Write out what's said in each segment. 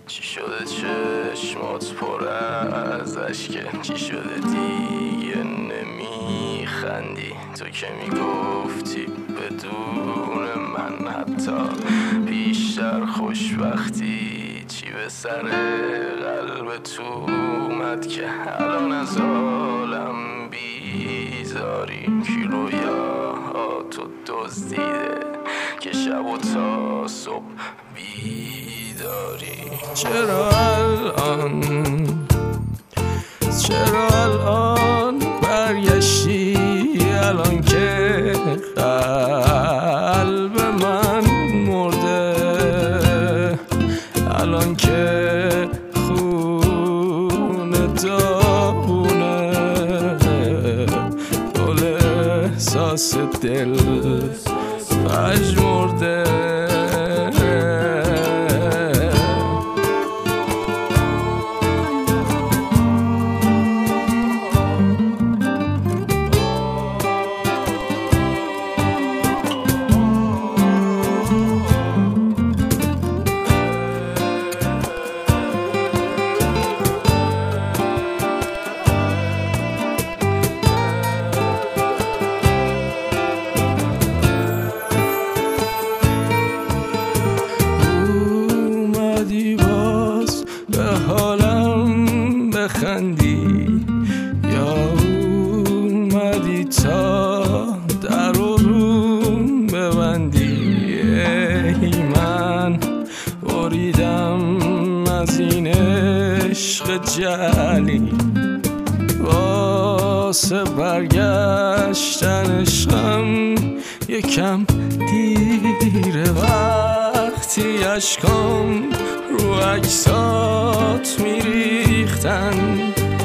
چی شده چشمات پر از اشکه؟ چی شده دیگه نمیخندی؟ تو که میگفتی بدون من حتی بیشتر خوشبختی. چی به سر قلب تو اومد که الان از عالم بیزاری؟ کی رویاهاتو دزدیده که شب و تا صبح بیداری؟ چرا الان برگشتی؟ الان که قلب من مرده، الان که خون داغونه، دل احساس دل پژمرده. حالم بخندی یا اومدی تا در روم ببندی؟ ای من بریدم از این عشق جعلی، واسه برگشتن عشقم یکم دیره. وقتی اشکام رو عکسات میریختن،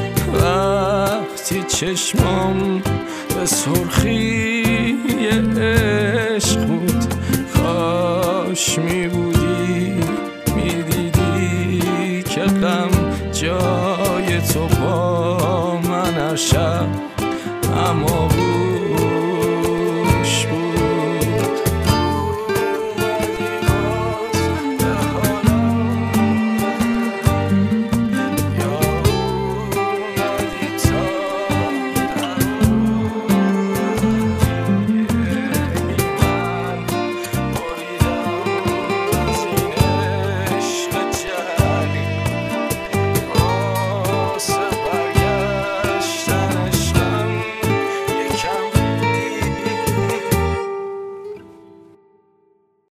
وقتی چشمام به سرخی عشق بود، کاش میبود